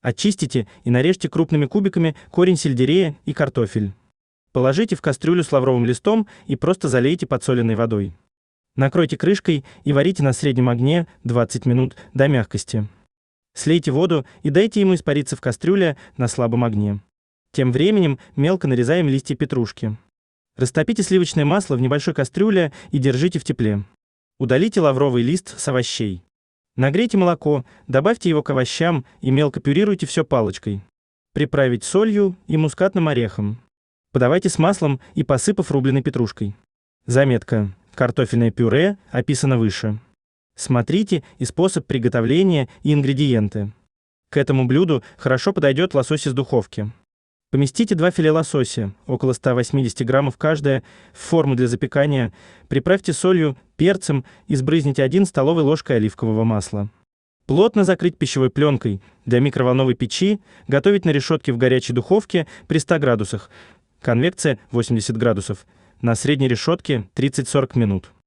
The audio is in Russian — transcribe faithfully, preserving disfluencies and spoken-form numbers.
Очистите и нарежьте крупными кубиками корень сельдерея и картофель. Положите в кастрюлю с лавровым листом и просто залейте подсоленной водой. Накройте крышкой и варите на среднем огне двадцать минут до мягкости. Слейте воду и дайте ему испариться в кастрюле на слабом огне. Тем временем мелко нарезаем листья петрушки. Растопите сливочное масло в небольшой кастрюле и держите в тепле. Удалите лавровый лист с овощей. Нагрейте молоко, добавьте его к овощам и мелко пюрируйте все палочкой. Приправить солью и мускатным орехом. Подавайте с маслом и посыпав рубленой петрушкой. Заметка. Картофельное пюре описано выше. Смотрите и способ приготовления, и ингредиенты. К этому блюду хорошо подойдет лосось из духовки. Поместите два филе лосося, около ста восьмидесяти граммов каждое, в форму для запекания, приправьте солью, перцем и сбрызните одной столовой ложкой оливкового масла. Плотно закрыть пищевой пленкой. Для микроволновой печи готовить на решетке в горячей духовке при ста градусах, конвекция восемьдесят градусов, на средней решетке тридцать-сорок минут.